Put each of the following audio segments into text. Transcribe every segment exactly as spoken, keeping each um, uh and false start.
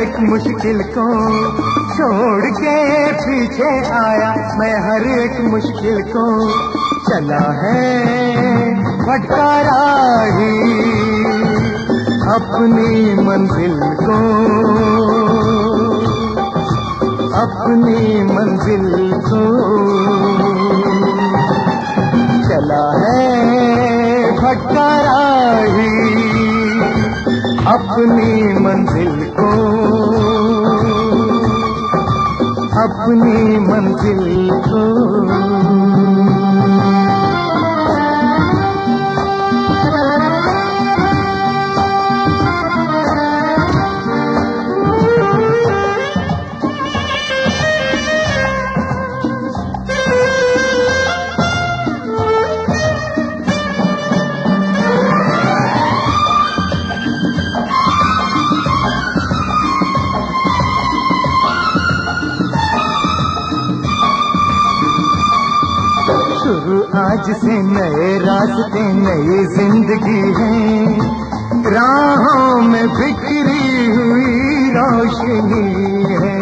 एक मुश्किल को, छोड़ के पीछे आया मैं हर एक मुश्किल को। चला है भटका राही अपनी मंजिल को, अपनी मंजिल को। चला है भटका राही अपनी मंजिल को, अपनी मंजिल को। शुरू आज से नए रास्ते नई जिंदगी है, राहों में बिखरी हुई रोशनी है।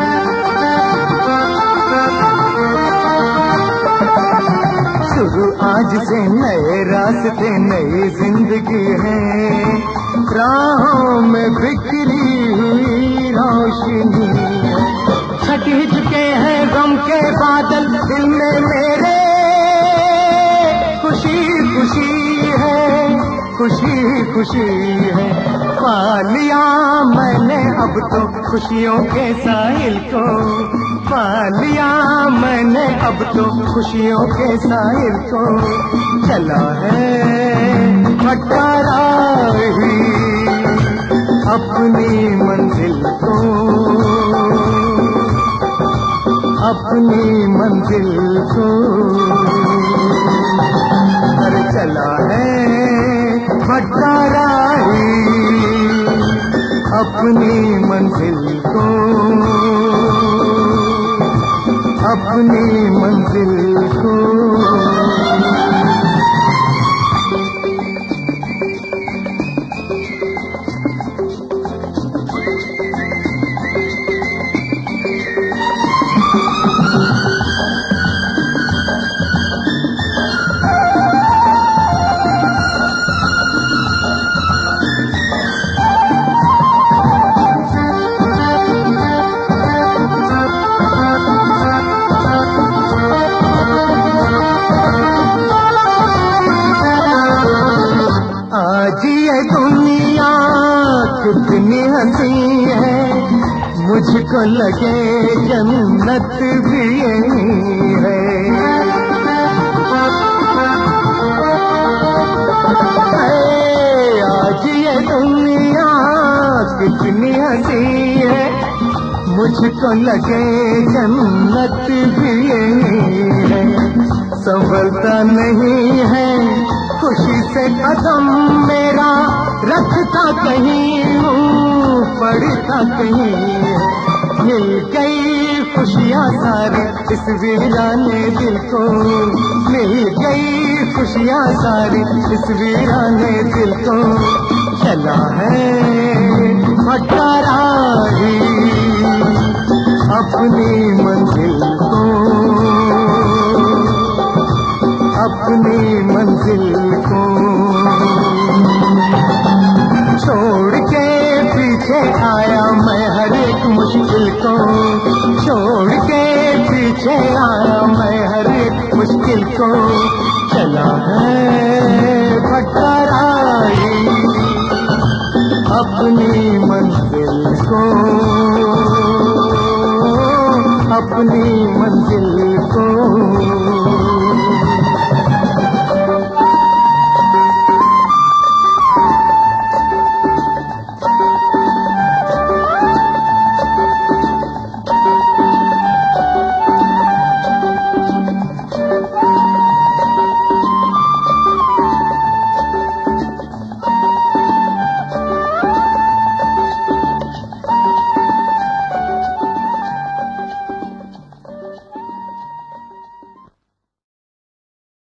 शुरू आज से नए रास्ते नई जिंदगी है, राहों में बिखरी हुई रोशनी है। छट ही चुके हैं गम के बादल दिल में मेरे, खुशी खुशी है, खुशी खुशी है। पा लिया मैंने अब तो खुशियों के साहिल को, पा लिया मैंने अब तो खुशियों के साहिल को। चला है भटका राही अपनी मंजिल को, अपनी मंजिल को। चला है भटका राही अपनी मंजिल को, अपनी मंजिल को। आज ये दुनिया कितनी हंसी है, मुझको लगे जन्नत भी यही है। आज ये दुनिया कितनी हंसी है, मुझको लगे जन्नत भी यही है। संभलता नहीं है खुशी से कदम मेरा, रखता कहीं हूँ पढ़ता कहीं। मिल गई खुशियाँ सारी इस वीराने दिल को, मिल गई खुशियाँ सारी इस वीराने दिल को। चला है भटका राही अपनी मंजिल को, अपनी मंजिल को। छोड़ के पीछे आया मैं हर एक मुश्किल को, छोड़ के पीछे आया मैं हर एक मुश्किल को। चला